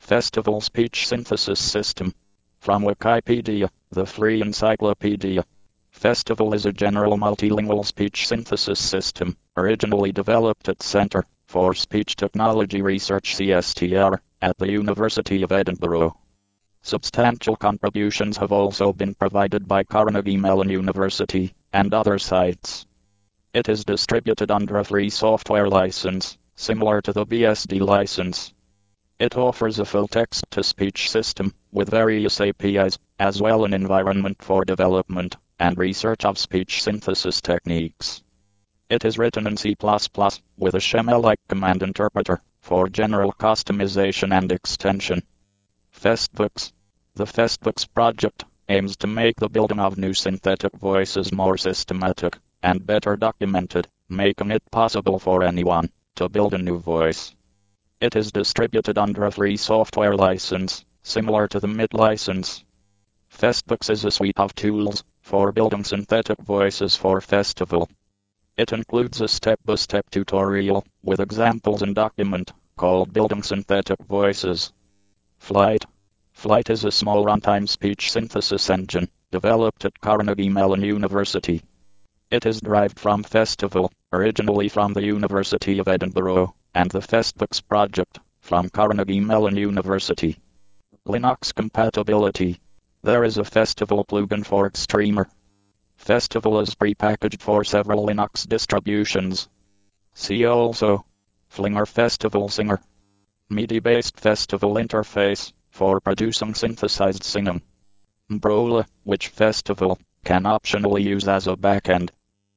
Festival Speech Synthesis System. From Wikipedia, the free encyclopedia. Festival is a general multilingual speech synthesis system, originally developed at Centre for Speech Technology Research CSTR, at the University of Edinburgh. Substantial contributions have also been provided by Carnegie Mellon University and other sites. It is distributed under a free software license, similar to the BSD license. It offers a full text-to-speech system, with various APIs, as well as an environment for development and research of speech synthesis techniques. It is written in C++, with a shell-like command interpreter, for general customization and extension. FestBooks. The FestBooks project aims to make the building of new synthetic voices more systematic and better documented, making it possible for anyone to build a new voice. It is distributed under a free software license, similar to the MIT license. FestBooks is a suite of tools for building synthetic voices for Festival. It includes a step-by-step tutorial with examples and document called Building Synthetic Voices. Flight. Flight is a small runtime speech synthesis engine developed at Carnegie Mellon University. It is derived from Festival, originally from the University of Edinburgh, and the FestBooks project from Carnegie Mellon University. Linux compatibility. There is a Festival plugin for Extremer. Festival is prepackaged for several Linux distributions. See also Flinger Festival Singer. MIDI-based Festival interface for producing synthesized singing. Mprola, which Festival can optionally use as a backend.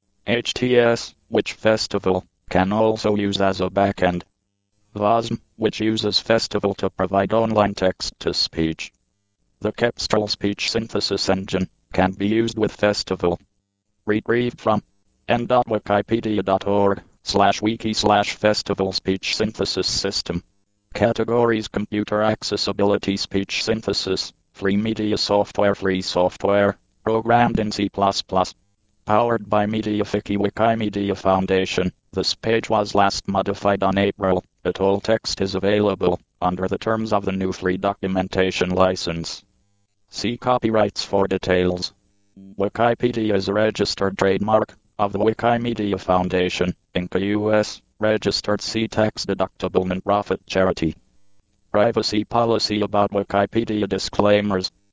HTS, which Festival can also use as a backend. Wasm, which uses Festival to provide online text-to-speech. The Kepstrel speech synthesis engine can be used with Festival. Retrieved from n.wikipedia.org/wiki/festival speech synthesis system. Categories: Computer Accessibility Speech Synthesis, Free Media Software, Free Software, Programmed in C++. Powered by MediaWiki Wikimedia Foundation. This page was last modified on April, but all text is available under the terms of the new free documentation license. See copyrights for details. Wikipedia is a registered trademark of the Wikimedia Foundation, Inc. U.S., registered C-tax-deductible non-profit charity. Privacy policy about Wikipedia disclaimers.